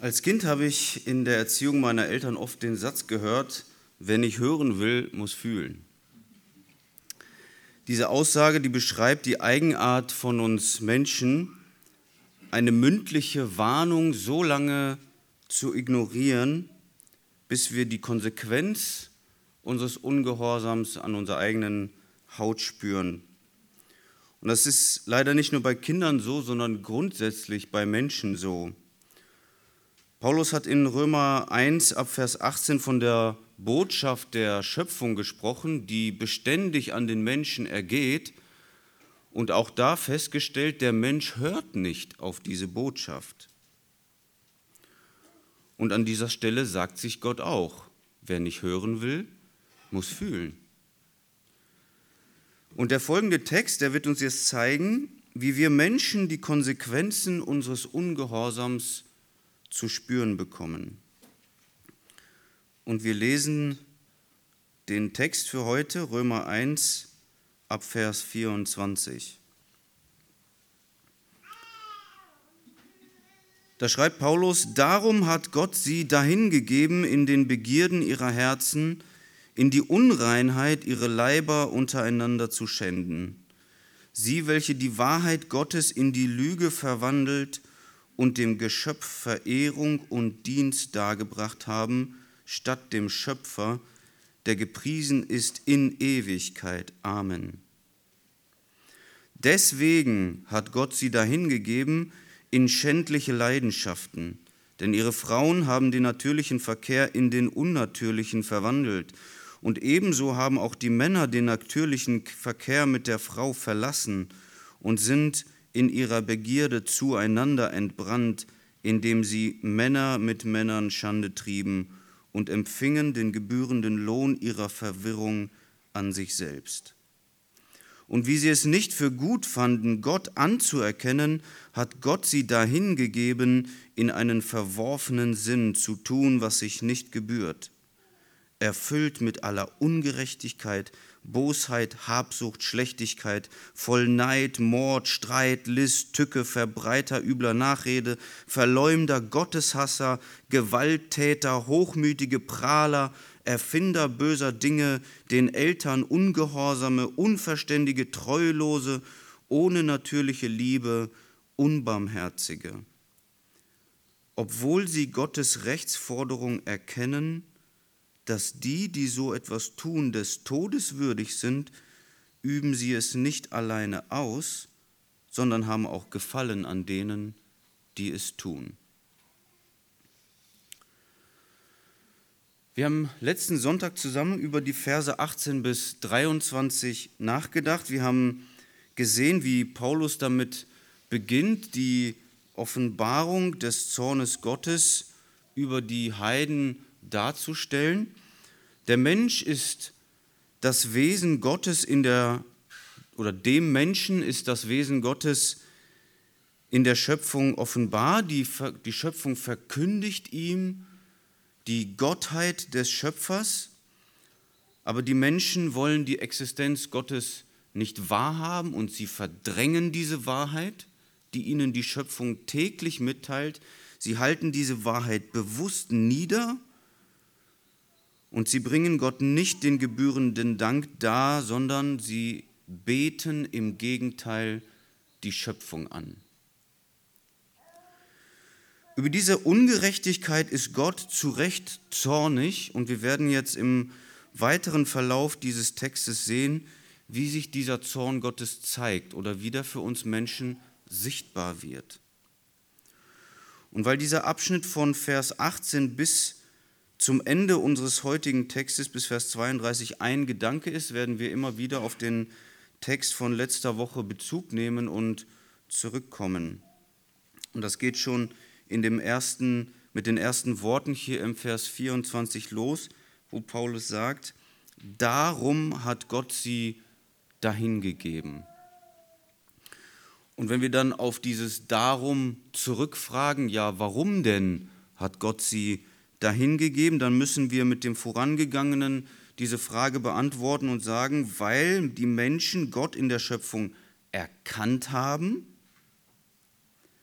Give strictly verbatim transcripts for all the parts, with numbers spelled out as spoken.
Als Kind habe ich in der Erziehung meiner Eltern oft den Satz gehört: Wer nicht hören will, muss fühlen. Diese Aussage, die beschreibt die Eigenart von uns Menschen, eine mündliche Warnung so lange zu ignorieren, bis wir die Konsequenz unseres Ungehorsams an unserer eigenen Haut spüren. Und das ist leider nicht nur bei Kindern so, sondern grundsätzlich bei Menschen so. Paulus hat in Römer eins ab Vers achtzehn von der Botschaft der Schöpfung gesprochen, die beständig an den Menschen ergeht, und auch da festgestellt, der Mensch hört nicht auf diese Botschaft. Und an dieser Stelle sagt sich Gott auch: Wer nicht hören will, muss fühlen. Und der folgende Text, der wird uns jetzt zeigen, wie wir Menschen die Konsequenzen unseres Ungehorsams zu spüren bekommen. Und wir lesen den Text für heute, Römer eins, ab Vers vierundzwanzig. Da schreibt Paulus: Darum hat Gott sie dahingegeben in den Begierden ihrer Herzen, in die Unreinheit ihre Leiber untereinander zu schänden. Sie, welche die Wahrheit Gottes in die Lüge verwandelt und dem Geschöpf Verehrung und Dienst dargebracht haben, statt dem Schöpfer, der gepriesen ist in Ewigkeit. Amen. Deswegen hat Gott sie dahingegeben in schändliche Leidenschaften, denn ihre Frauen haben den natürlichen Verkehr in den unnatürlichen verwandelt. Und ebenso haben auch die Männer den natürlichen Verkehr mit der Frau verlassen und sind in ihrer Begierde zueinander entbrannt, indem sie Männer mit Männern Schande trieben und empfingen den gebührenden Lohn ihrer Verwirrung an sich selbst. Und wie sie es nicht für gut fanden, Gott anzuerkennen, hat Gott sie dahingegeben, in einen verworfenen Sinn zu tun, was sich nicht gebührt, erfüllt mit aller Ungerechtigkeit, Bosheit, Habsucht, Schlechtigkeit, voll Neid, Mord, Streit, List, Tücke, Verbreiter übler Nachrede, Verleumder, Gotteshasser, Gewalttäter, hochmütige Prahler, Erfinder böser Dinge, den Eltern Ungehorsame, Unverständige, Treulose, ohne natürliche Liebe, Unbarmherzige. Obwohl sie Gottes Rechtsforderung erkennen, dass die, die so etwas tun, des Todes würdig sind, üben sie es nicht alleine aus, sondern haben auch Gefallen an denen, die es tun. Wir haben letzten Sonntag zusammen über die Verse achtzehn bis dreiundzwanzig nachgedacht. Wir haben gesehen, wie Paulus damit beginnt, die Offenbarung des Zornes Gottes über die Heiden darzustellen. Der Mensch ist das Wesen Gottes in der, oder dem Menschen ist das Wesen Gottes in der Schöpfung offenbar. Die, die Schöpfung verkündigt ihm die Gottheit des Schöpfers, aber die Menschen wollen die Existenz Gottes nicht wahrhaben und sie verdrängen diese Wahrheit, die ihnen die Schöpfung täglich mitteilt. Sie halten diese Wahrheit bewusst nieder und sie bringen Gott nicht den gebührenden Dank dar, sondern sie beten im Gegenteil die Schöpfung an. Über diese Ungerechtigkeit ist Gott zu Recht zornig und wir werden jetzt im weiteren Verlauf dieses Textes sehen, wie sich dieser Zorn Gottes zeigt oder wie der für uns Menschen sichtbar wird. Und weil dieser Abschnitt von Vers achtzehn bis zum Ende unseres heutigen Textes, bis Vers zweiunddreißig, ein Gedanke ist, werden wir immer wieder auf den Text von letzter Woche Bezug nehmen und zurückkommen. Und das geht schon in dem ersten, mit den ersten Worten hier im Vers vierundzwanzig los, wo Paulus sagt: Darum hat Gott sie dahingegeben. Und wenn wir dann auf dieses Darum zurückfragen, ja, warum denn hat Gott sie dahingegeben, dann müssen wir mit dem Vorangegangenen diese Frage beantworten und sagen, weil die Menschen Gott in der Schöpfung erkannt haben,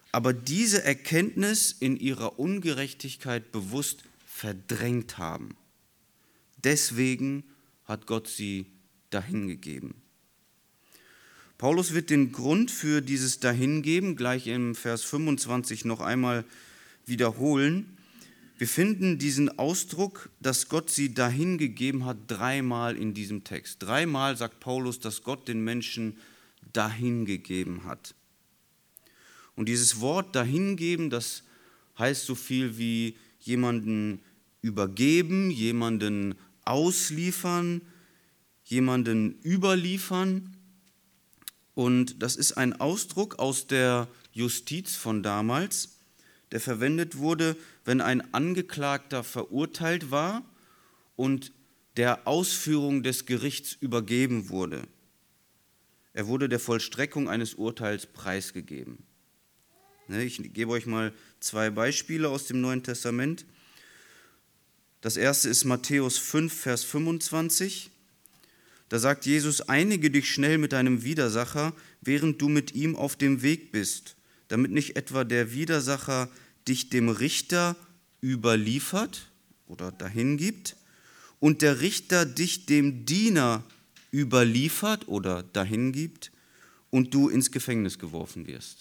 aber diese Erkenntnis in ihrer Ungerechtigkeit bewusst verdrängt haben. Deswegen hat Gott sie dahingegeben. Paulus wird den Grund für dieses Dahingeben gleich im Vers fünfundzwanzig noch einmal wiederholen. Wir finden diesen Ausdruck, dass Gott sie dahingegeben hat, dreimal in diesem Text. Dreimal sagt Paulus, dass Gott den Menschen dahingegeben hat. Und dieses Wort dahingeben, das heißt so viel wie jemanden übergeben, jemanden ausliefern, jemanden überliefern. Und das ist ein Ausdruck aus der Justiz von damals, der verwendet wurde, wenn ein Angeklagter verurteilt war und der Ausführung des Gerichts übergeben wurde. Er wurde der Vollstreckung eines Urteils preisgegeben. Ich gebe euch mal zwei Beispiele aus dem Neuen Testament. Das erste ist Matthäus fünf, Vers fünfundzwanzig. Da sagt Jesus: Einige dich schnell mit deinem Widersacher, während du mit ihm auf dem Weg bist, damit nicht etwa der Widersacher dich dem Richter überliefert oder dahingibt und der Richter dich dem Diener überliefert oder dahingibt und du ins Gefängnis geworfen wirst.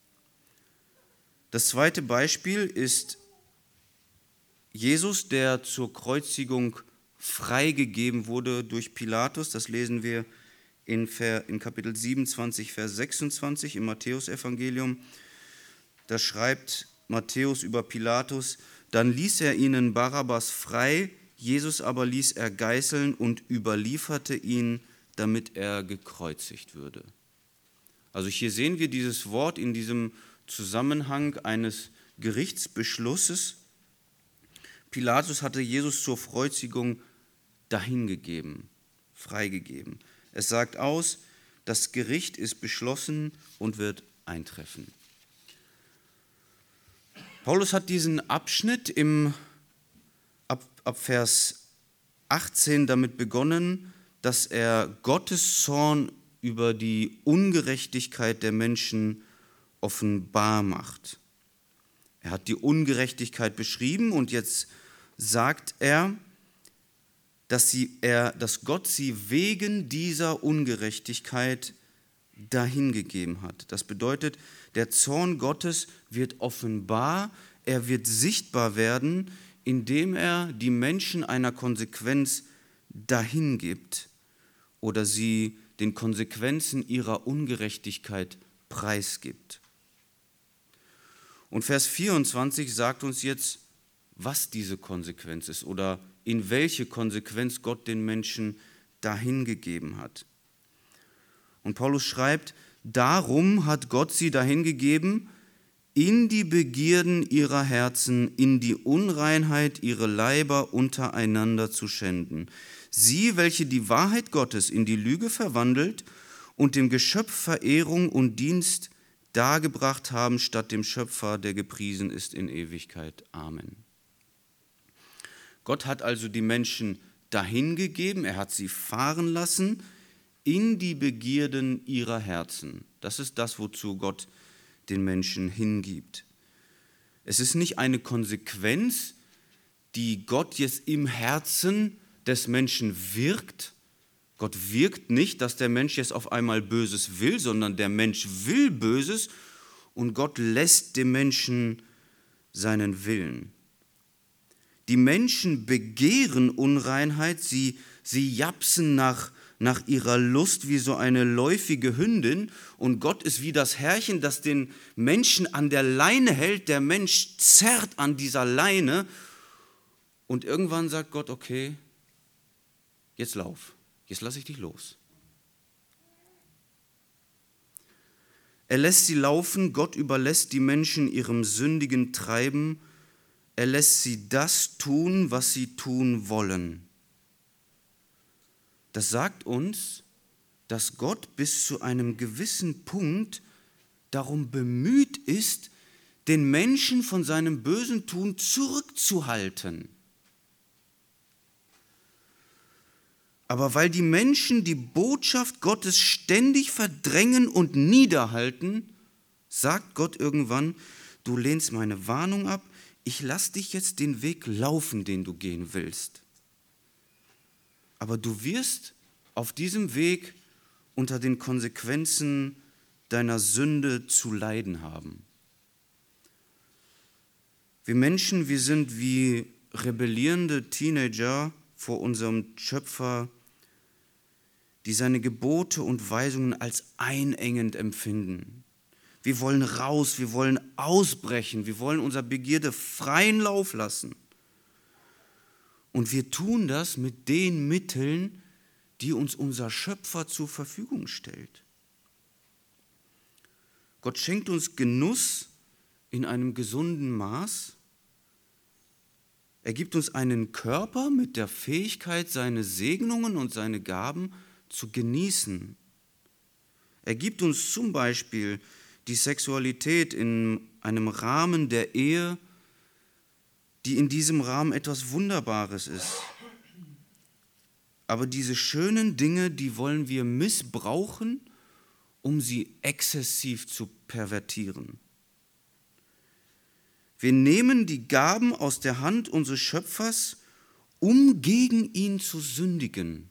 Das zweite Beispiel ist Jesus, der zur Kreuzigung freigegeben wurde durch Pilatus. Das lesen wir in, in Kapitel siebenundzwanzig, Vers sechsundzwanzig im Matthäusevangelium. Da schreibt Matthäus über Pilatus: Dann ließ er ihnen Barabbas frei, Jesus aber ließ er geißeln und überlieferte ihn, damit er gekreuzigt würde. Also hier sehen wir dieses Wort in diesem Zusammenhang eines Gerichtsbeschlusses. Pilatus hatte Jesus zur Kreuzigung dahingegeben, freigegeben. Es sagt aus, das Gericht ist beschlossen und wird eintreffen. Paulus hat diesen Abschnitt im, ab, ab Vers achtzehn damit begonnen, dass er Gottes Zorn über die Ungerechtigkeit der Menschen offenbar macht. Er hat die Ungerechtigkeit beschrieben und jetzt sagt er, dass, sie, er, dass Gott sie wegen dieser Ungerechtigkeit dahingegeben hat. Das bedeutet, der Zorn Gottes wird offenbar, er wird sichtbar werden, indem er die Menschen einer Konsequenz dahingibt oder sie den Konsequenzen ihrer Ungerechtigkeit preisgibt. Und Vers vierundzwanzig sagt uns jetzt, was diese Konsequenz ist oder in welche Konsequenz Gott den Menschen dahingegeben hat. Und Paulus schreibt: Darum hat Gott sie dahingegeben, in die Begierden ihrer Herzen, in die Unreinheit ihre Leiber untereinander zu schänden. Sie, welche die Wahrheit Gottes in die Lüge verwandelt und dem Geschöpf Verehrung und Dienst dargebracht haben, statt dem Schöpfer, der gepriesen ist in Ewigkeit. Amen. Gott hat also die Menschen dahingegeben, er hat sie fahren lassen in die Begierden ihrer Herzen. Das ist das, wozu Gott den Menschen hingibt. Es ist nicht eine Konsequenz, die Gott jetzt im Herzen des Menschen wirkt. Gott wirkt nicht, dass der Mensch jetzt auf einmal Böses will, sondern der Mensch will Böses und Gott lässt dem Menschen seinen Willen. Die Menschen begehren Unreinheit, sie, sie japsen nach, nach ihrer Lust wie so eine läufige Hündin und Gott ist wie das Herrchen, das den Menschen an der Leine hält. Der Mensch zerrt an dieser Leine und irgendwann sagt Gott: Okay, jetzt lauf, jetzt lasse ich dich los. Er lässt sie laufen, Gott überlässt die Menschen ihrem sündigen Treiben. Er lässt sie das tun, was sie tun wollen. Das sagt uns, dass Gott bis zu einem gewissen Punkt darum bemüht ist, den Menschen von seinem bösen Tun zurückzuhalten. Aber weil die Menschen die Botschaft Gottes ständig verdrängen und niederhalten, Sagt Gott irgendwann, du lehnst meine Warnung ab, ich lass dich jetzt den Weg laufen, den du gehen willst. Aber du wirst auf diesem Weg unter den Konsequenzen deiner Sünde zu leiden haben. Wir Menschen, wir sind wie rebellierende Teenager vor unserem Schöpfer, die seine Gebote und Weisungen als einengend empfinden. Wir wollen raus, wir wollen ausbrechen, wir wollen unserer Begierde freien Lauf lassen. Und wir tun das mit den Mitteln, die uns unser Schöpfer zur Verfügung stellt. Gott schenkt uns Genuss in einem gesunden Maß. Er gibt uns einen Körper mit der Fähigkeit, seine Segnungen und seine Gaben zu genießen. Er gibt uns zum Beispiel die Sexualität in einem Rahmen der Ehe, die in diesem Rahmen etwas Wunderbares ist. Aber diese schönen Dinge, die wollen wir missbrauchen, um sie exzessiv zu pervertieren. Wir nehmen die Gaben aus der Hand unseres Schöpfers, um gegen ihn zu sündigen.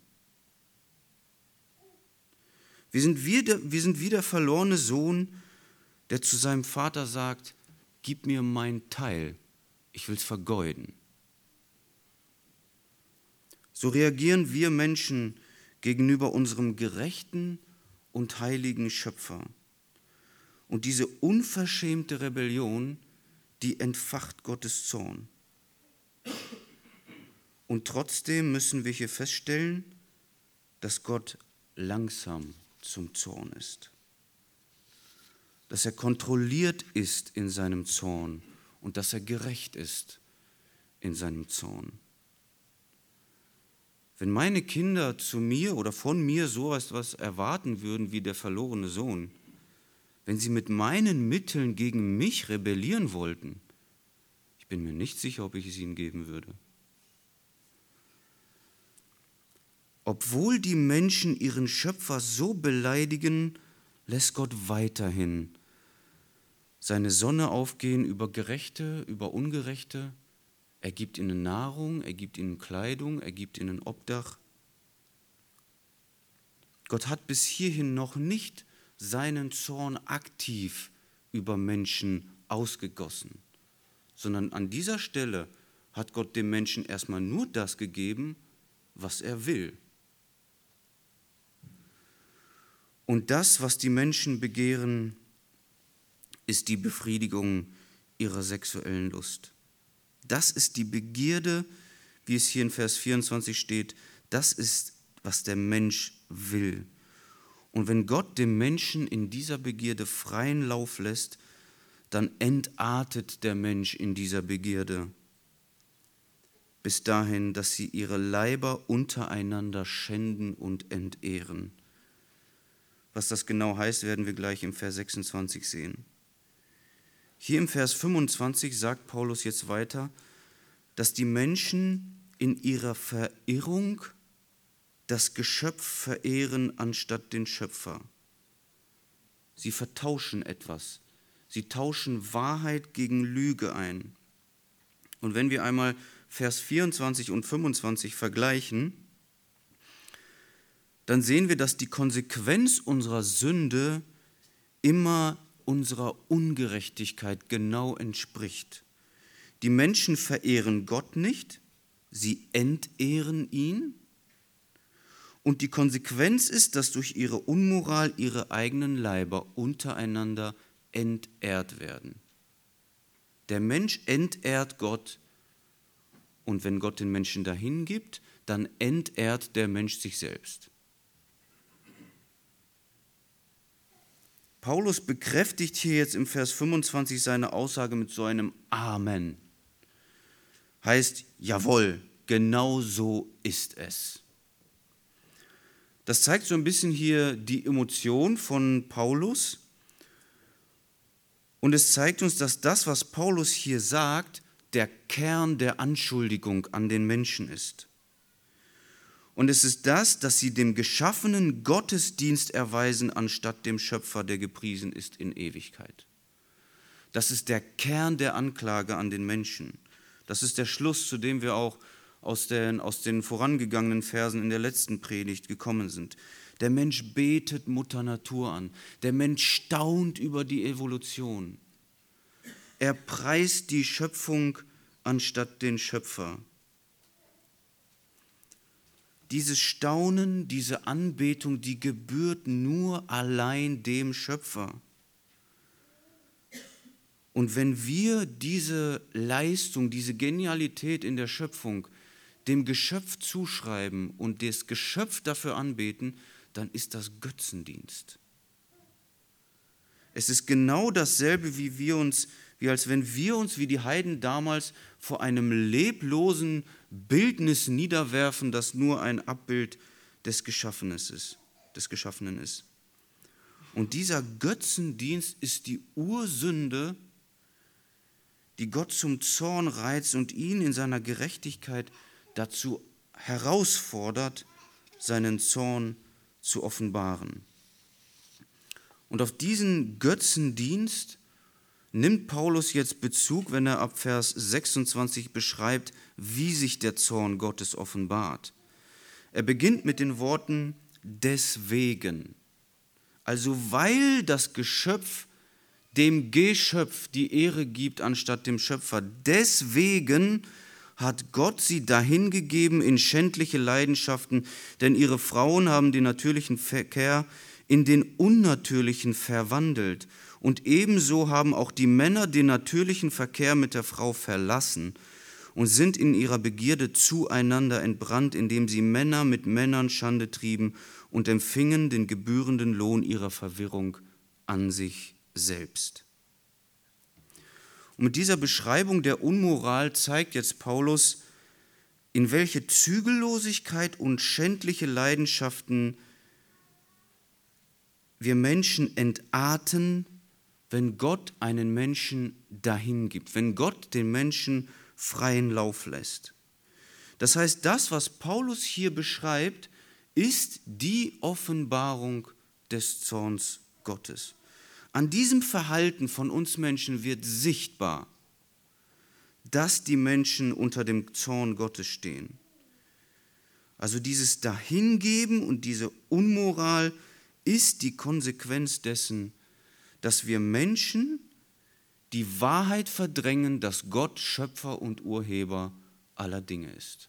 Wir sind wie der, wir sind wie der verlorene Sohn, der zu seinem Vater sagt, gib mir mein Teil, ich will es vergeuden. So reagieren wir Menschen gegenüber unserem gerechten und heiligen Schöpfer. Und diese unverschämte Rebellion, die entfacht Gottes Zorn. Und trotzdem müssen wir hier feststellen, dass Gott langsam zum Zorn ist. Dass er kontrolliert ist in seinem Zorn und dass er gerecht ist in seinem Zorn. Wenn meine Kinder zu mir oder von mir so etwas erwarten würden wie der verlorene Sohn, wenn sie mit meinen Mitteln gegen mich rebellieren wollten, ich bin mir nicht sicher, ob ich es ihnen geben würde. Obwohl die Menschen ihren Schöpfer so beleidigen, lässt Gott weiterhin seine Sonne aufgehen über Gerechte, über Ungerechte. Er gibt ihnen Nahrung, er gibt ihnen Kleidung, er gibt ihnen Obdach. Gott hat bis hierhin noch nicht seinen Zorn aktiv über Menschen ausgegossen, sondern an dieser Stelle hat Gott dem Menschen erstmal nur das gegeben, was er will. Und das, was die Menschen begehren, ist die Befriedigung ihrer sexuellen Lust. Das ist die Begierde, wie es hier in Vers vierundzwanzig steht, das ist, was der Mensch will. Und wenn Gott dem Menschen in dieser Begierde freien Lauf lässt, dann entartet der Mensch in dieser Begierde bis dahin, dass sie ihre Leiber untereinander schänden und entehren. Was das genau heißt, werden wir gleich im Vers sechsundzwanzig sehen. Hier im Vers fünfundzwanzig sagt Paulus jetzt weiter, dass die Menschen in ihrer Verirrung das Geschöpf verehren anstatt den Schöpfer. Sie vertauschen etwas. Sie tauschen Wahrheit gegen Lüge ein. Und wenn wir einmal Vers vierundzwanzig und fünfundzwanzig vergleichen, dann sehen wir, dass die Konsequenz unserer Sünde immer unserer Ungerechtigkeit genau entspricht. Die Menschen verehren Gott nicht, sie entehren ihn. Und die Konsequenz ist, dass durch ihre Unmoral ihre eigenen Leiber untereinander entehrt werden. Der Mensch entehrt Gott und wenn Gott den Menschen dahin gibt, dann entehrt der Mensch sich selbst. Paulus bekräftigt hier jetzt im Vers fünfundzwanzig seine Aussage mit so einem Amen. Heißt, jawohl, genau so ist es. Das zeigt so ein bisschen hier die Emotion von Paulus. Und es zeigt uns, dass das, was Paulus hier sagt, der Kern der Anschuldigung an den Menschen ist. Und es ist das, dass sie dem Geschaffenen Gottesdienst erweisen, anstatt dem Schöpfer, der gepriesen ist in Ewigkeit. Das ist der Kern der Anklage an den Menschen. Das ist der Schluss, zu dem wir auch aus den, aus den vorangegangenen Versen in der letzten Predigt gekommen sind. Der Mensch betet Mutter Natur an. Der Mensch staunt über die Evolution. Er preist die Schöpfung anstatt den Schöpfer. Dieses Staunen, diese Anbetung, die gebührt nur allein dem Schöpfer. Und wenn wir diese Leistung, diese Genialität in der Schöpfung dem Geschöpf zuschreiben und das Geschöpf dafür anbeten, dann ist das Götzendienst. Es ist genau dasselbe, wie wir uns, wie als wenn wir uns wie die Heiden damals vor einem leblosen Bildnis niederwerfen, das nur ein Abbild des Geschaffenen ist, des Geschaffenen ist. Und dieser Götzendienst ist die Ursünde, die Gott zum Zorn reizt und ihn in seiner Gerechtigkeit dazu herausfordert, seinen Zorn zu offenbaren. Und auf diesen Götzendienst nimmt Paulus jetzt Bezug, wenn er ab Vers sechsundzwanzig beschreibt, wie sich der Zorn Gottes offenbart. Er beginnt mit den Worten deswegen. Also weil das Geschöpf dem Geschöpf die Ehre gibt anstatt dem Schöpfer. Deswegen hat Gott sie dahingegeben in schändliche Leidenschaften, denn ihre Frauen haben den natürlichen Verkehr in den unnatürlichen verwandelt. Und ebenso haben auch die Männer den natürlichen Verkehr mit der Frau verlassen und sind in ihrer Begierde zueinander entbrannt, indem sie Männer mit Männern Schande trieben und empfingen den gebührenden Lohn ihrer Verwirrung an sich selbst. Und mit dieser Beschreibung der Unmoral zeigt jetzt Paulus, in welche Zügellosigkeit und schändliche Leidenschaften wir Menschen entarten, wenn Gott einen Menschen dahin gibt, wenn Gott den Menschen freien Lauf lässt. Das heißt, das, was Paulus hier beschreibt, ist die Offenbarung des Zorns Gottes. An diesem Verhalten von uns Menschen wird sichtbar, dass die Menschen unter dem Zorn Gottes stehen. Also dieses Dahingeben und diese Unmoral ist die Konsequenz dessen, dass wir Menschen die Wahrheit verdrängen, dass Gott Schöpfer und Urheber aller Dinge ist.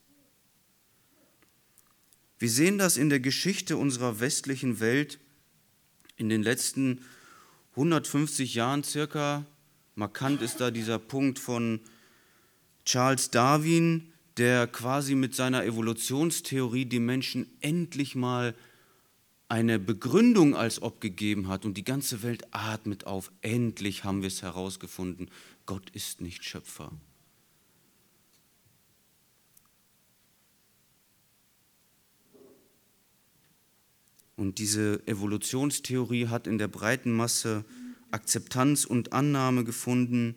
Wir sehen das in der Geschichte unserer westlichen Welt in den letzten hundertfünfzig Jahren circa. Markant ist da dieser Punkt von Charles Darwin, der quasi mit seiner Evolutionstheorie die Menschen endlich mal eine Begründung als ob gegeben hat und die ganze Welt atmet auf. Endlich haben wir es herausgefunden. Gott ist nicht Schöpfer. Und diese Evolutionstheorie hat in der breiten Masse Akzeptanz und Annahme gefunden.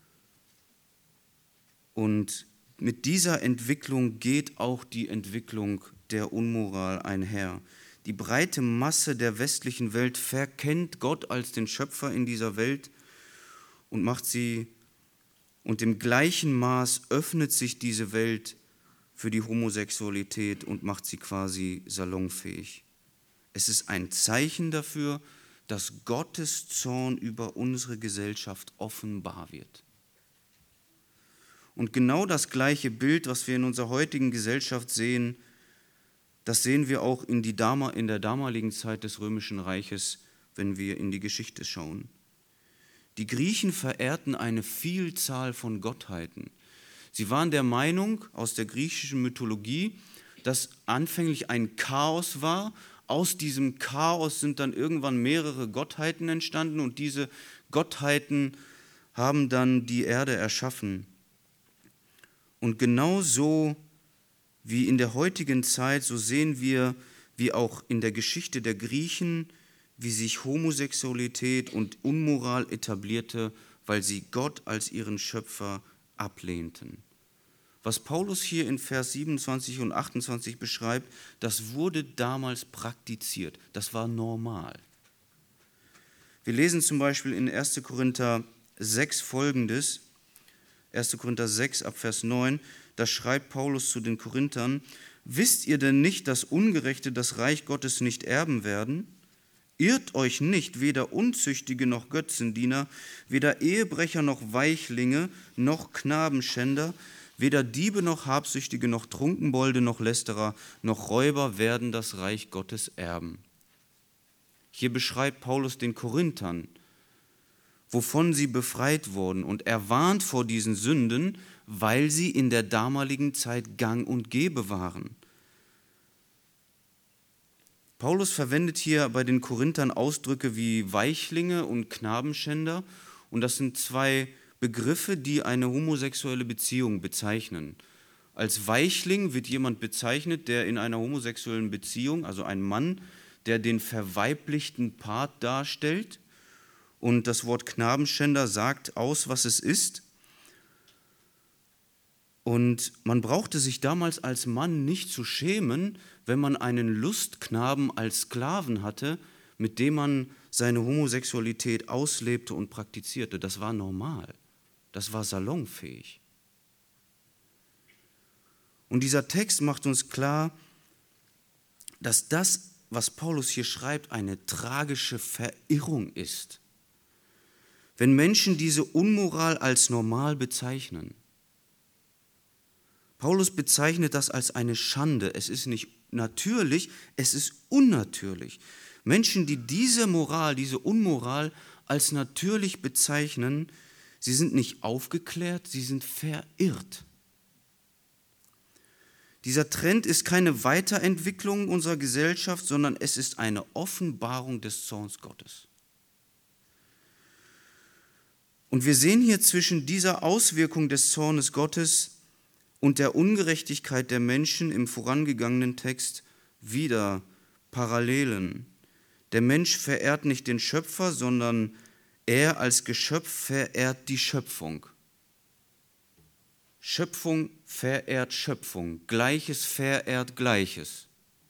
Und mit dieser Entwicklung geht auch die Entwicklung der Unmoral einher. Die breite Masse der westlichen Welt verkennt Gott als den Schöpfer in dieser Welt und macht sie, und im gleichen Maß öffnet sich diese Welt für die Homosexualität und macht sie quasi salonfähig. Es ist ein Zeichen dafür, dass Gottes Zorn über unsere Gesellschaft offenbar wird. Und genau das gleiche Bild, was wir in unserer heutigen Gesellschaft sehen, das sehen wir auch in, die, in der damaligen Zeit des Römischen Reiches, wenn wir in die Geschichte schauen. Die Griechen verehrten eine Vielzahl von Gottheiten. Sie waren der Meinung aus der griechischen Mythologie, dass anfänglich ein Chaos war. Aus diesem Chaos sind dann irgendwann mehrere Gottheiten entstanden und diese Gottheiten haben dann die Erde erschaffen. Und genau so wie in der heutigen Zeit, so sehen wir, wie auch in der Geschichte der Griechen, wie sich Homosexualität und Unmoral etablierte, weil sie Gott als ihren Schöpfer ablehnten. Was Paulus hier in Vers siebenundzwanzig und achtundzwanzig beschreibt, das wurde damals praktiziert. Das war normal. Wir lesen zum Beispiel in erster Korinther sechs folgendes. erster Korinther sechs, ab Vers neun, da schreibt Paulus zu den Korinthern: Wisst ihr denn nicht, dass Ungerechte das Reich Gottes nicht erben werden? Irrt euch nicht, weder Unzüchtige noch Götzendiener, weder Ehebrecher noch Weichlinge noch Knabenschänder, weder Diebe noch Habsüchtige noch Trunkenbolde noch Lästerer noch Räuber werden das Reich Gottes erben. Hier beschreibt Paulus den Korinthern, wovon sie befreit wurden, und er warnt vor diesen Sünden, weil sie in der damaligen Zeit gang und gäbe waren. Paulus verwendet hier bei den Korinthern Ausdrücke wie Weichlinge und Knabenschänder, und das sind zwei Begriffe, die eine homosexuelle Beziehung bezeichnen. Als Weichling wird jemand bezeichnet, der in einer homosexuellen Beziehung, also ein Mann, der den verweiblichten Part darstellt, und das Wort Knabenschänder sagt aus, was es ist. Und man brauchte sich damals als Mann nicht zu schämen, wenn man einen Lustknaben als Sklaven hatte, mit dem man seine Homosexualität auslebte und praktizierte. Das war normal, das war salonfähig. Und dieser Text macht uns klar, dass das, was Paulus hier schreibt, eine tragische Verirrung ist. Wenn Menschen diese Unmoral als normal bezeichnen. Paulus bezeichnet das als eine Schande. Es ist nicht natürlich, es ist unnatürlich. Menschen, die diese Moral, diese Unmoral als natürlich bezeichnen, sie sind nicht aufgeklärt, sie sind verirrt. Dieser Trend ist keine Weiterentwicklung unserer Gesellschaft, sondern es ist eine Offenbarung des Zorns Gottes. Und wir sehen hier zwischen dieser Auswirkung des Zornes Gottes und der Ungerechtigkeit der Menschen im vorangegangenen Text wieder Parallelen. Der Mensch verehrt nicht den Schöpfer, sondern er als Geschöpf verehrt die Schöpfung. Schöpfung verehrt Schöpfung, Gleiches verehrt Gleiches.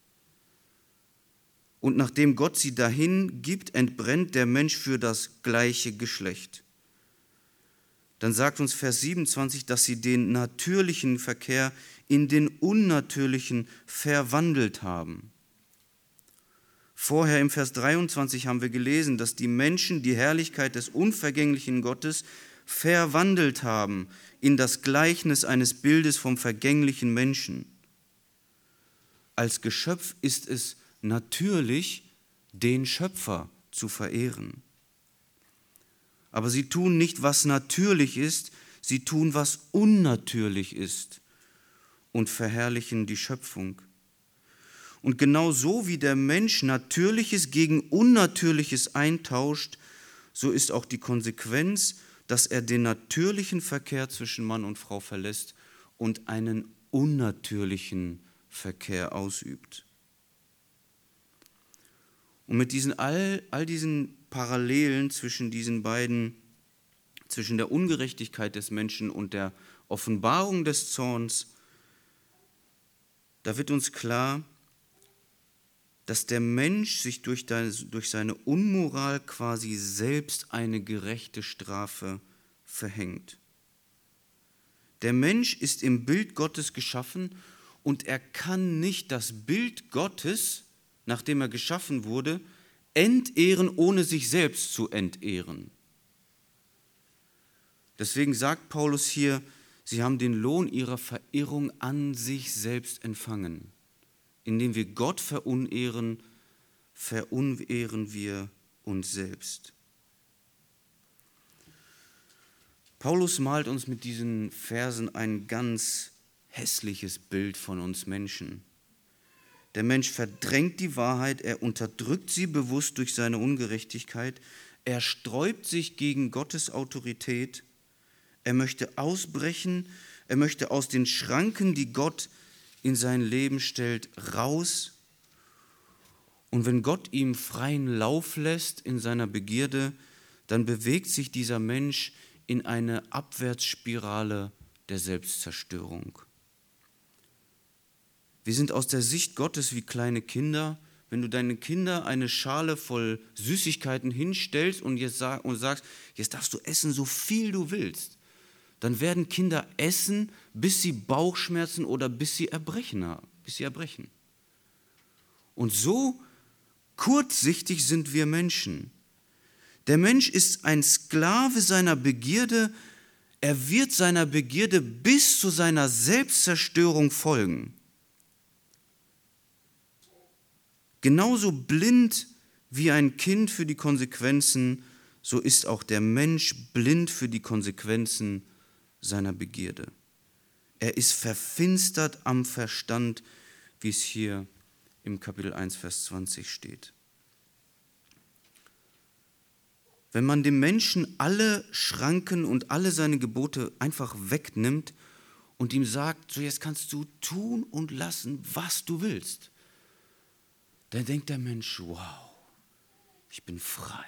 Und nachdem Gott sie dahin gibt, entbrennt der Mensch für das gleiche Geschlecht. Dann sagt uns Vers siebenundzwanzig, dass sie den natürlichen Verkehr in den unnatürlichen verwandelt haben. Vorher im Vers dreiundzwanzig haben wir gelesen, dass die Menschen die Herrlichkeit des unvergänglichen Gottes verwandelt haben in das Gleichnis eines Bildes vom vergänglichen Menschen. Als Geschöpf ist es natürlich, den Schöpfer zu verehren. Aber sie tun nicht, was natürlich ist, sie tun, was unnatürlich ist und verherrlichen die Schöpfung. Und genau so wie der Mensch Natürliches gegen Unnatürliches eintauscht, so ist auch die Konsequenz, dass er den natürlichen Verkehr zwischen Mann und Frau verlässt und einen unnatürlichen Verkehr ausübt. Und mit diesen all, all diesen Parallelen zwischen diesen beiden, zwischen der Ungerechtigkeit des Menschen und der Offenbarung des Zorns, da wird uns klar, dass der Mensch sich durch, durch seine Unmoral quasi selbst eine gerechte Strafe verhängt. Der Mensch ist im Bild Gottes geschaffen und er kann nicht das Bild Gottes, nachdem er geschaffen wurde, entehren, ohne sich selbst zu entehren. Deswegen sagt Paulus hier, sie haben den Lohn ihrer Verirrung an sich selbst empfangen. Indem wir Gott verunehren, verunehren wir uns selbst. Paulus malt uns mit diesen Versen ein ganz hässliches Bild von uns Menschen. Der Mensch verdrängt die Wahrheit, er unterdrückt sie bewusst durch seine Ungerechtigkeit, er sträubt sich gegen Gottes Autorität, er möchte ausbrechen, er möchte aus den Schranken, die Gott in sein Leben stellt, raus. Und wenn Gott ihm freien Lauf lässt in seiner Begierde, dann bewegt sich dieser Mensch in eine Abwärtsspirale der Selbstzerstörung. Wir sind aus der Sicht Gottes wie kleine Kinder, wenn du deinen Kindern eine Schale voll Süßigkeiten hinstellst und, jetzt sag, und sagst, jetzt darfst du essen, so viel du willst, dann werden Kinder essen, bis sie Bauchschmerzen oder bis sie erbrechen haben, bis sie erbrechen. Und so kurzsichtig sind wir Menschen. Der Mensch ist ein Sklave seiner Begierde. Er wird seiner Begierde bis zu seiner Selbstzerstörung folgen. Genauso blind wie ein Kind für die Konsequenzen, so ist auch der Mensch blind für die Konsequenzen seiner Begierde. Er ist verfinstert am Verstand, wie es hier im Kapitel eins, Vers zwanzig steht. Wenn man dem Menschen alle Schranken und alle seine Gebote einfach wegnimmt und ihm sagt, so jetzt kannst du tun und lassen, was du willst, dann denkt der Mensch, wow, ich bin frei.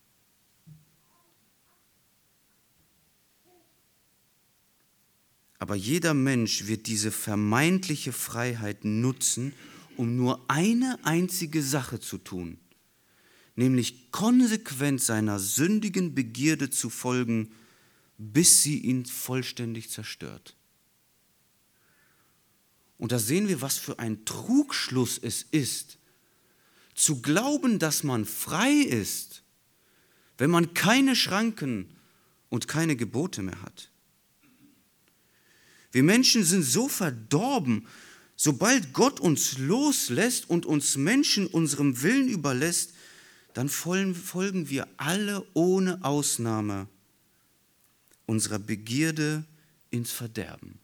Aber jeder Mensch wird diese vermeintliche Freiheit nutzen, um nur eine einzige Sache zu tun, nämlich konsequent seiner sündigen Begierde zu folgen, bis sie ihn vollständig zerstört. Und da sehen wir, was für ein Trugschluss es ist, zu glauben, dass man frei ist, wenn man keine Schranken und keine Gebote mehr hat. Wir Menschen sind so verdorben, sobald Gott uns loslässt und uns Menschen unserem Willen überlässt, dann folgen wir alle ohne Ausnahme unserer Begierde ins Verderben.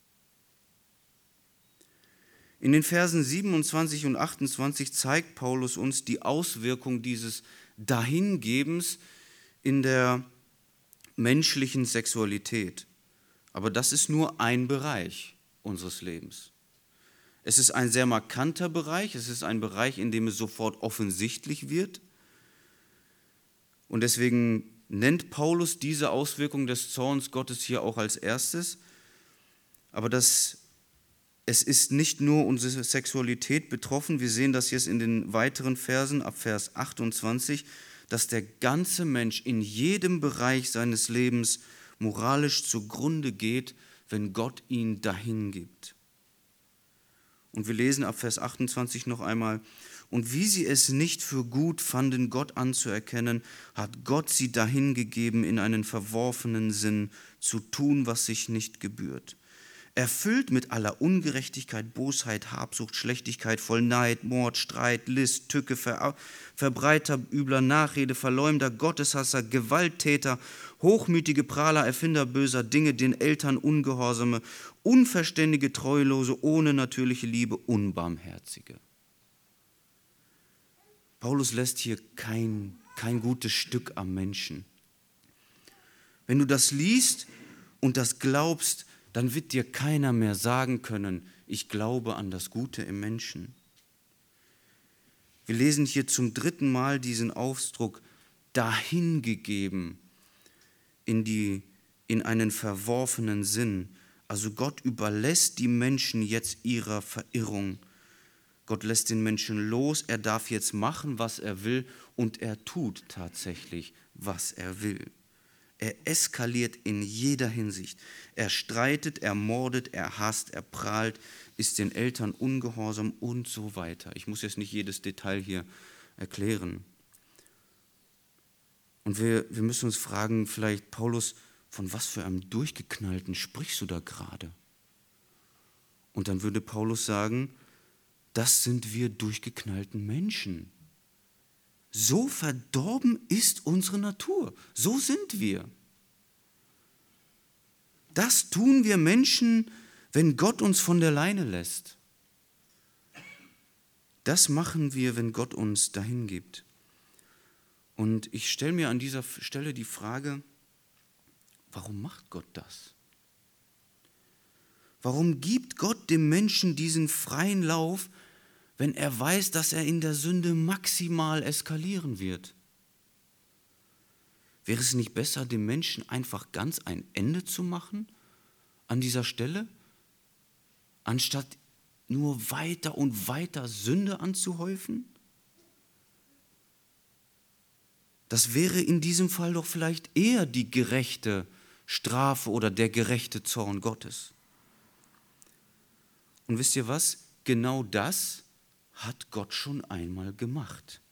In den Versen siebenundzwanzig und achtundzwanzig zeigt Paulus uns die Auswirkung dieses Dahingebens in der menschlichen Sexualität. Aber das ist nur ein Bereich unseres Lebens. Es ist ein sehr markanter Bereich, es ist ein Bereich, in dem es sofort offensichtlich wird. Und deswegen nennt Paulus diese Auswirkung des Zorns Gottes hier auch als erstes. Aber das, es ist nicht nur unsere Sexualität betroffen, wir sehen das jetzt in den weiteren Versen, ab Vers achtundzwanzig, dass der ganze Mensch in jedem Bereich seines Lebens moralisch zugrunde geht, wenn Gott ihn dahin gibt. Und wir lesen ab Vers achtundzwanzig noch einmal, und wie sie es nicht für gut fanden, Gott anzuerkennen, hat Gott sie dahingegeben, in einen verworfenen Sinn zu tun, was sich nicht gebührt. Erfüllt mit aller Ungerechtigkeit, Bosheit, Habsucht, Schlechtigkeit, voll Neid, Mord, Streit, List, Tücke, Ver- Verbreiter übler Nachrede, Verleumder, Gotteshasser, Gewalttäter, hochmütige Prahler, Erfinder böser Dinge, den Eltern Ungehorsame, Unverständige, Treulose, ohne natürliche Liebe, Unbarmherzige. Paulus lässt hier kein, kein gutes Stück am Menschen. Wenn du das liest und das glaubst, dann wird dir keiner mehr sagen können, ich glaube an das Gute im Menschen. Wir lesen hier zum dritten Mal diesen Ausdruck, dahingegeben in, die, in einen verworfenen Sinn. Also Gott überlässt die Menschen jetzt ihrer Verirrung. Gott lässt den Menschen los, er darf jetzt machen, was er will, und er tut tatsächlich, was er will. Er eskaliert in jeder Hinsicht. Er streitet, er mordet, er hasst, er prahlt, ist den Eltern ungehorsam und so weiter. Ich muss jetzt nicht jedes Detail hier erklären. Und wir, wir müssen uns fragen, vielleicht, Paulus, von was für einem Durchgeknallten sprichst du da gerade? Und dann würde Paulus sagen, das sind wir durchgeknallten Menschen. So verdorben ist unsere Natur. So sind wir. Das tun wir Menschen, wenn Gott uns von der Leine lässt. Das machen wir, wenn Gott uns dahin gibt. Und ich stelle mir an dieser Stelle die Frage, warum macht Gott das? Warum gibt Gott dem Menschen diesen freien Lauf, wenn er weiß, dass er in der Sünde maximal eskalieren wird? Wäre es nicht besser, dem Menschen einfach ganz ein Ende zu machen an dieser Stelle, anstatt nur weiter und weiter Sünde anzuhäufen? das wäre in diesem Fall doch vielleicht eher die gerechte Strafe oder der gerechte Zorn Gottes. Und wisst ihr was? Genau das hat Gott schon einmal gemacht.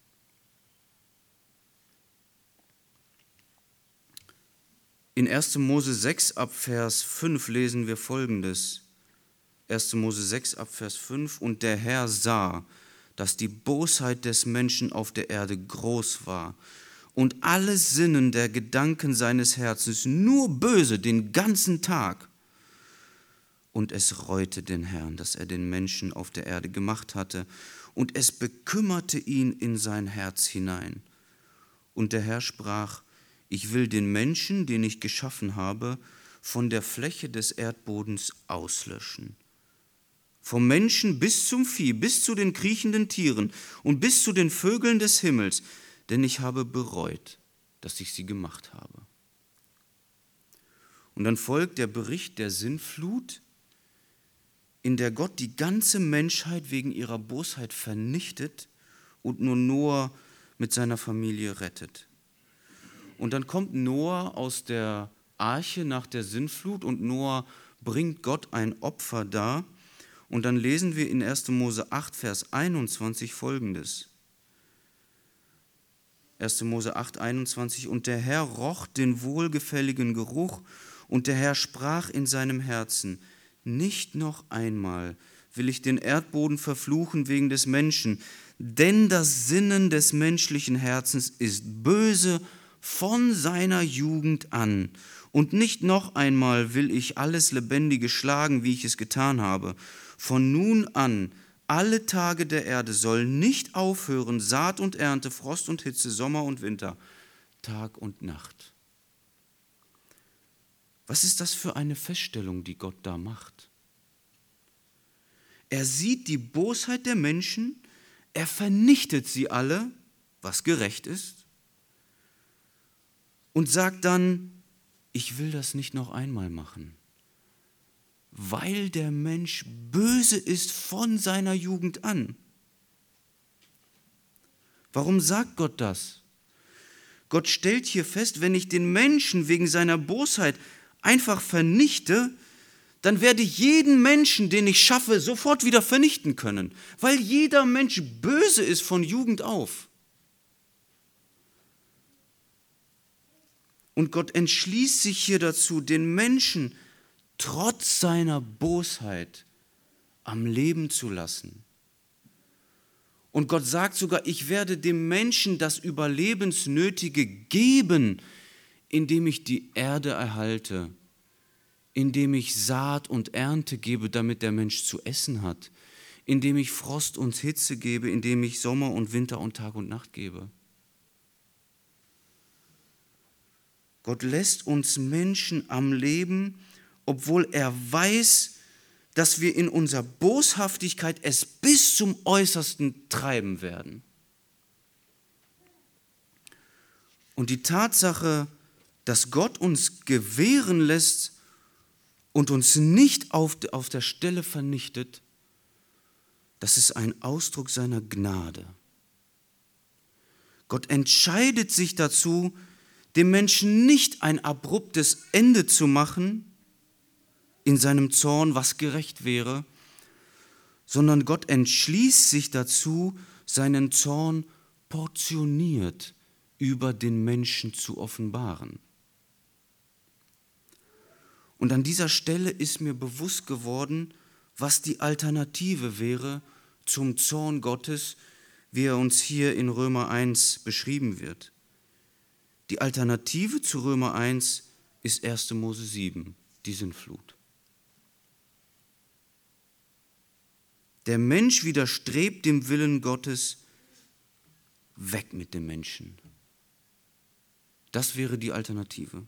In erster Mose sechs ab Vers fünf lesen wir Folgendes. erster Mose sechs ab Vers fünf: Und der Herr sah, dass die Bosheit des Menschen auf der Erde groß war und alle Sinnen der Gedanken seines Herzens nur böse den ganzen Tag. Und es reute den Herrn, dass er den Menschen auf der Erde gemacht hatte, und es bekümmerte ihn in sein Herz hinein. Und der Herr sprach: Ich will den Menschen, den ich geschaffen habe, von der Fläche des Erdbodens auslöschen. Vom Menschen bis zum Vieh, bis zu den kriechenden Tieren und bis zu den Vögeln des Himmels, denn ich habe bereut, dass ich sie gemacht habe. Und dann folgt der Bericht der Sintflut, in der Gott die ganze Menschheit wegen ihrer Bosheit vernichtet und nur Noah mit seiner Familie rettet. Und dann kommt Noah aus der Arche nach der Sintflut und Noah bringt Gott ein Opfer dar. Und dann lesen wir in erster Mose acht, Vers einundzwanzig Folgendes. erster Mose acht, einundzwanzig: Und der Herr roch den wohlgefälligen Geruch, und der Herr sprach in seinem Herzen: Nicht noch einmal will ich den Erdboden verfluchen wegen des Menschen, denn das Sinnen des menschlichen Herzens ist böse von seiner Jugend an. Und nicht noch einmal will ich alles Lebendige schlagen, wie ich es getan habe. Von nun an, alle Tage der Erde sollen nicht aufhören, Saat und Ernte, Frost und Hitze, Sommer und Winter, Tag und Nacht. Was ist das für eine Feststellung, die Gott da macht? Er sieht die Bosheit der Menschen, er vernichtet sie alle, was gerecht ist, und sagt dann: Ich will das nicht noch einmal machen, weil der Mensch böse ist von seiner Jugend an. Warum sagt Gott das? Gott stellt hier fest, wenn ich den Menschen wegen seiner Bosheit einfach vernichte, dann werde ich jeden Menschen, den ich schaffe, sofort wieder vernichten können, weil jeder Mensch böse ist von Jugend auf. Und Gott entschließt sich hier dazu, den Menschen trotz seiner Bosheit am Leben zu lassen. Und Gott sagt sogar: Ich werde dem Menschen das Überlebensnötige geben, indem ich die Erde erhalte, indem ich Saat und Ernte gebe, damit der Mensch zu essen hat, indem ich Frost und Hitze gebe, indem ich Sommer und Winter und Tag und Nacht gebe. Gott lässt uns Menschen am Leben, obwohl er weiß, dass wir in unserer Boshaftigkeit es bis zum Äußersten treiben werden. Und die Tatsache, dass Gott uns gewähren lässt und uns nicht auf, auf der Stelle vernichtet, das ist ein Ausdruck seiner Gnade. Gott entscheidet sich dazu, dem Menschen nicht ein abruptes Ende zu machen in seinem Zorn, was gerecht wäre, sondern Gott entschließt sich dazu, seinen Zorn portioniert über den Menschen zu offenbaren. Und an dieser Stelle ist mir bewusst geworden, was die Alternative wäre zum Zorn Gottes, wie er uns hier in Römer eins beschrieben wird. Die Alternative zu Römer eins ist erster Mose sieben, die Sintflut. Der Mensch widerstrebt dem Willen Gottes, weg mit dem Menschen. Das wäre die Alternative.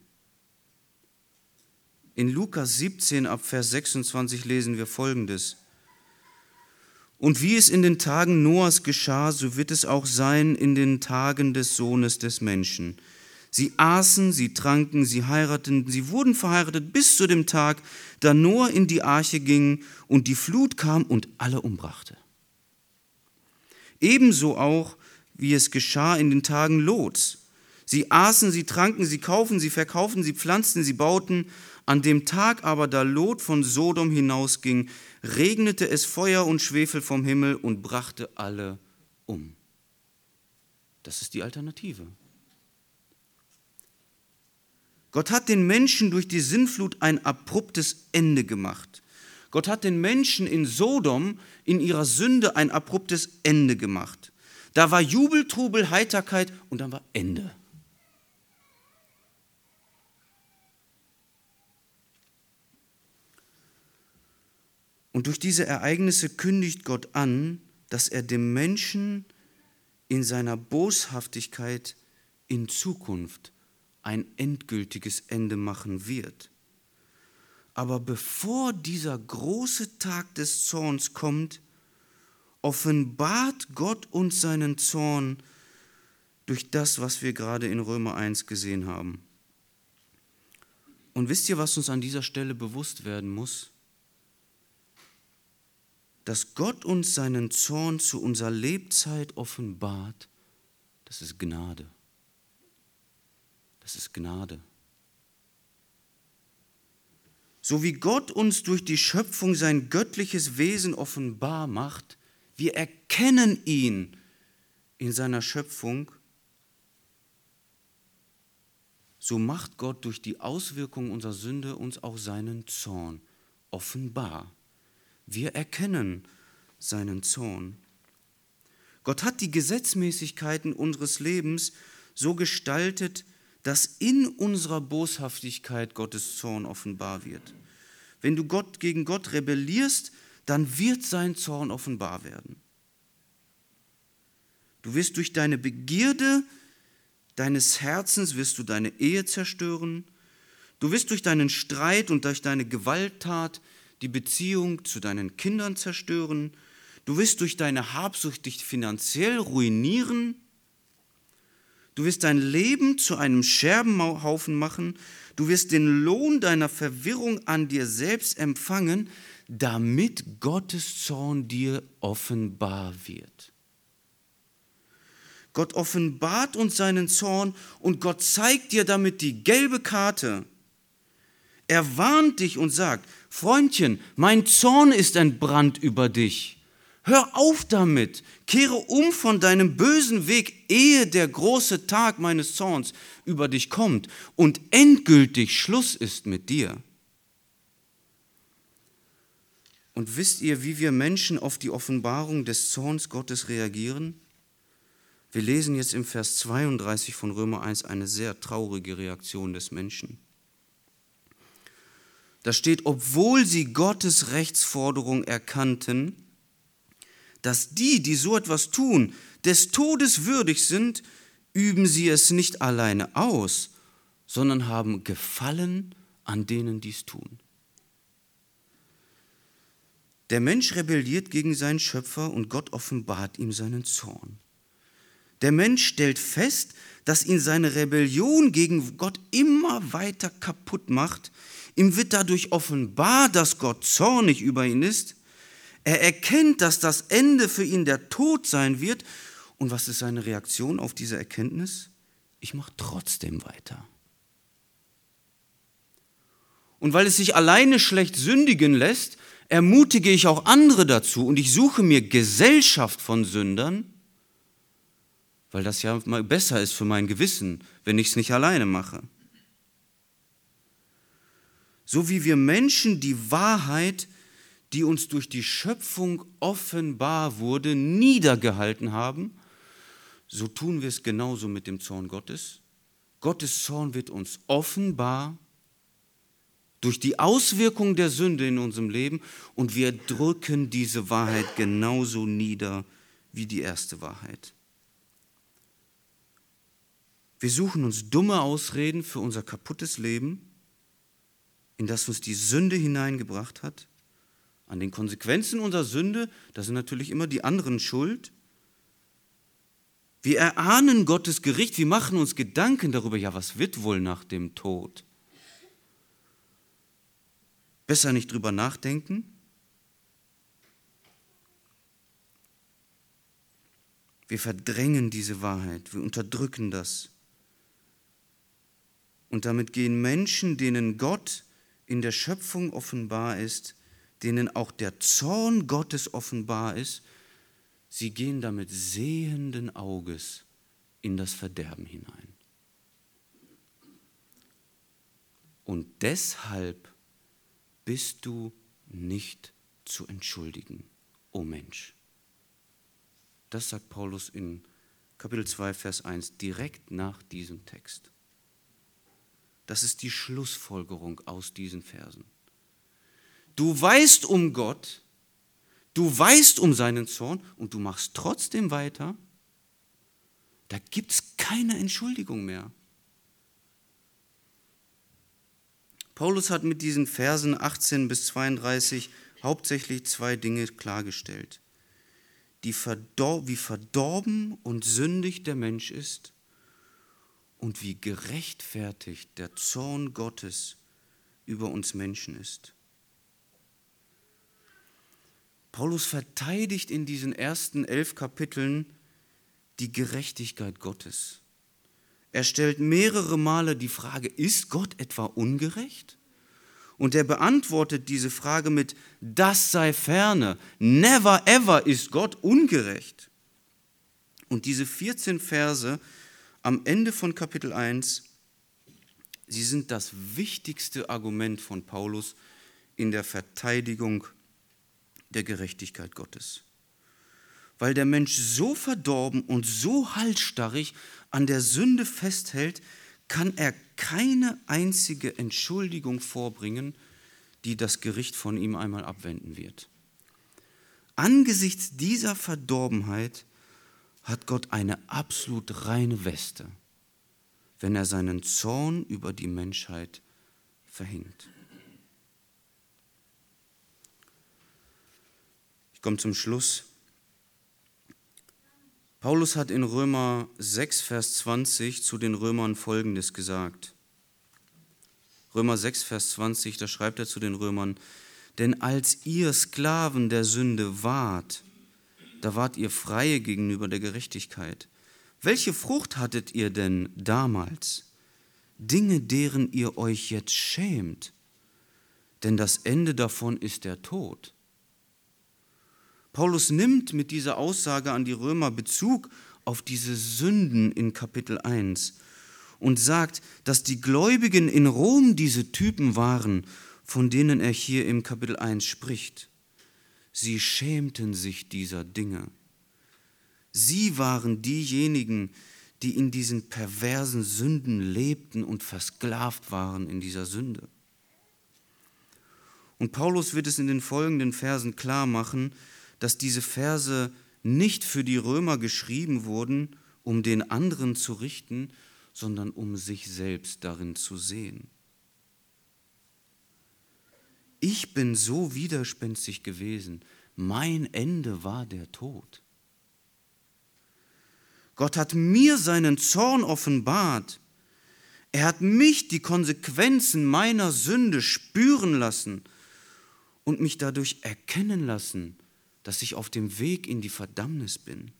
In Lukas siebzehn ab Vers sechsundzwanzig lesen wir Folgendes: Und wie es in den Tagen Noahs geschah, so wird es auch sein in den Tagen des Sohnes des Menschen. Sie aßen, sie tranken, sie heirateten, sie wurden verheiratet bis zu dem Tag, da Noah in die Arche ging und die Flut kam und alle umbrachte. Ebenso auch, wie es geschah in den Tagen Lots. Sie aßen, sie tranken, sie kaufen, sie verkauften, sie pflanzten, sie bauten. An dem Tag aber, da Lot von Sodom hinausging, regnete es Feuer und Schwefel vom Himmel und brachte alle um. Das ist die Alternative. Gott hat den Menschen durch die Sintflut ein abruptes Ende gemacht. Gott hat den Menschen in Sodom in ihrer Sünde ein abruptes Ende gemacht. Da war Jubel, Trubel, Heiterkeit und dann war Ende. Und durch diese Ereignisse kündigt Gott an, dass er dem Menschen in seiner Boshaftigkeit in Zukunft ein endgültiges Ende machen wird. Aber bevor dieser große Tag des Zorns kommt, offenbart Gott uns seinen Zorn durch das, was wir gerade in Römer eins gesehen haben. Und wisst ihr, was uns an dieser Stelle bewusst werden muss? Dass Gott uns seinen Zorn zu unserer Lebzeit offenbart, das ist Gnade. Das ist Gnade. So wie Gott uns durch die Schöpfung sein göttliches Wesen offenbar macht, wir erkennen ihn in seiner Schöpfung, so macht Gott durch die Auswirkungen unserer Sünde uns auch seinen Zorn offenbar. Wir erkennen seinen Zorn. Gott hat die Gesetzmäßigkeiten unseres Lebens so gestaltet, dass in unserer Boshaftigkeit Gottes Zorn offenbar wird. Wenn du Gott, gegen Gott rebellierst, dann wird sein Zorn offenbar werden. Du wirst durch deine Begierde deines Herzens wirst du deine Ehe zerstören. Du wirst durch deinen Streit und durch deine Gewalttat die Beziehung zu deinen Kindern zerstören. Du wirst durch deine Habsucht dich finanziell ruinieren. Du wirst dein Leben zu einem Scherbenhaufen machen. Du wirst den Lohn deiner Verwirrung an dir selbst empfangen, damit Gottes Zorn dir offenbar wird. Gott offenbart uns seinen Zorn und Gott zeigt dir damit die gelbe Karte. Er warnt dich und sagt, Freundchen, mein Zorn ist entbrannt über dich. Hör auf damit, kehre um von deinem bösen Weg, ehe der große Tag meines Zorns über dich kommt und endgültig Schluss ist mit dir. Und wisst ihr, wie wir Menschen auf die Offenbarung des Zorns Gottes reagieren? Wir lesen jetzt im Vers zweiunddreißig von Römer eins eine sehr traurige Reaktion des Menschen. Da steht, obwohl sie Gottes Rechtsforderung erkannten, dass die, die so etwas tun, des Todes würdig sind, üben sie es nicht alleine aus, sondern haben Gefallen an denen, die es tun. Der Mensch rebelliert gegen seinen Schöpfer und Gott offenbart ihm seinen Zorn. Der Mensch stellt fest, dass ihn seine Rebellion gegen Gott immer weiter kaputt macht. Ihm wird dadurch offenbar, dass Gott zornig über ihn ist. Er erkennt, dass das Ende für ihn der Tod sein wird. Und was ist seine Reaktion auf diese Erkenntnis? Ich mache trotzdem weiter. Und weil es sich alleine schlecht sündigen lässt, ermutige ich auch andere dazu und ich suche mir Gesellschaft von Sündern, weil das ja mal besser ist für mein Gewissen, wenn ich es nicht alleine mache. So wie wir Menschen die Wahrheit, die uns durch die Schöpfung offenbar wurde, niedergehalten haben, so tun wir es genauso mit dem Zorn Gottes. Gottes Zorn wird uns offenbar durch die Auswirkung der Sünde in unserem Leben und wir drücken diese Wahrheit genauso nieder wie die erste Wahrheit. Wir suchen uns dumme Ausreden für unser kaputtes Leben, in das uns die Sünde hineingebracht hat. An den Konsequenzen unserer Sünde, da sind natürlich immer die anderen schuld. Wir erahnen Gottes Gericht, wir machen uns Gedanken darüber, ja, was wird wohl nach dem Tod? Besser nicht drüber nachdenken? Wir verdrängen diese Wahrheit, wir unterdrücken das. Und damit gehen Menschen, denen Gott in der Schöpfung offenbar ist, denen auch der Zorn Gottes offenbar ist, sie gehen damit sehenden Auges in das Verderben hinein. Und deshalb bist du nicht zu entschuldigen, o Mensch. Das sagt Paulus in Kapitel zwei, Vers eins, direkt nach diesem Text. Das ist die Schlussfolgerung aus diesen Versen. Du weißt um Gott, du weißt um seinen Zorn und du machst trotzdem weiter. Da gibt es keine Entschuldigung mehr. Paulus hat mit diesen Versen achtzehn bis zweiunddreißig hauptsächlich zwei Dinge klargestellt. Die verdor- wie verdorben und sündig der Mensch ist und wie gerechtfertigt der Zorn Gottes über uns Menschen ist. Paulus verteidigt in diesen ersten elf Kapiteln die Gerechtigkeit Gottes. Er stellt mehrere Male die Frage, ist Gott etwa ungerecht? Und er beantwortet diese Frage mit, das sei ferne, never ever ist Gott ungerecht. Und diese vierzehn Verse am Ende von Kapitel eins, sie sind das wichtigste Argument von Paulus in der Verteidigung der Gerechtigkeit Gottes. Weil der Mensch so verdorben und so halsstarrig an der Sünde festhält, kann er keine einzige Entschuldigung vorbringen, die das Gericht von ihm einmal abwenden wird. Angesichts dieser Verdorbenheit hat Gott eine absolut reine Weste, wenn er seinen Zorn über die Menschheit verhängt. Ich komme zum Schluss. Paulus hat in Römer sechs, Vers zwanzig zu den Römern Folgendes gesagt. Römer sechs, Vers zwanzig, da schreibt er zu den Römern, denn als ihr Sklaven der Sünde wart, da wart ihr Freie gegenüber der Gerechtigkeit. Welche Frucht hattet ihr denn damals? Dinge, deren ihr euch jetzt schämt, denn das Ende davon ist der Tod. Paulus nimmt mit dieser Aussage an die Römer Bezug auf diese Sünden in Kapitel eins und sagt, dass die Gläubigen in Rom diese Typen waren, von denen er hier im Kapitel eins spricht. Sie schämten sich dieser Dinge. Sie waren diejenigen, die in diesen perversen Sünden lebten und versklavt waren in dieser Sünde. Und Paulus wird es in den folgenden Versen klar machen, dass diese Verse nicht für die Römer geschrieben wurden, um den anderen zu richten, sondern um sich selbst darin zu sehen. Ich bin so widerspenstig gewesen, mein Ende war der Tod. Gott hat mir seinen Zorn offenbart. Er hat mich die Konsequenzen meiner Sünde spüren lassen und mich dadurch erkennen lassen, dass ich auf dem Weg in die Verdammnis bin.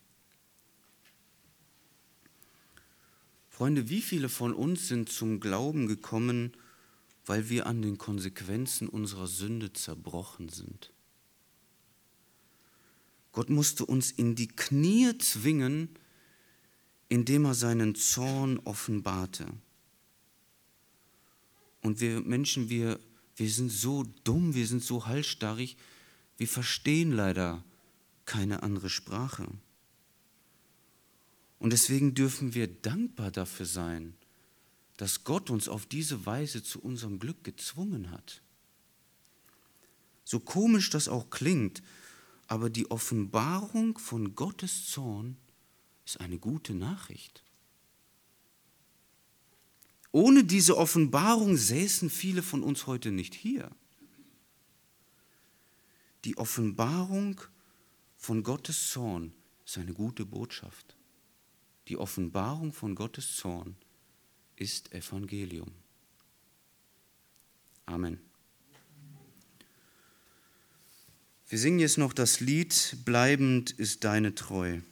Freunde, wie viele von uns sind zum Glauben gekommen, weil wir an den Konsequenzen unserer Sünde zerbrochen sind? Gott musste uns in die Knie zwingen, indem er seinen Zorn offenbarte. Und wir Menschen, wir, wir sind so dumm, wir sind so halsstarrig, wir verstehen leider keine andere Sprache. Und deswegen dürfen wir dankbar dafür sein, dass Gott uns auf diese Weise zu unserem Glück gezwungen hat. So komisch das auch klingt, aber die Offenbarung von Gottes Zorn ist eine gute Nachricht. Ohne diese Offenbarung säßen viele von uns heute nicht hier. Die Offenbarung von Gottes Zorn ist eine gute Botschaft. Die Offenbarung von Gottes Zorn ist Evangelium. Amen. Wir singen jetzt noch das Lied, bleibend ist deine Treu.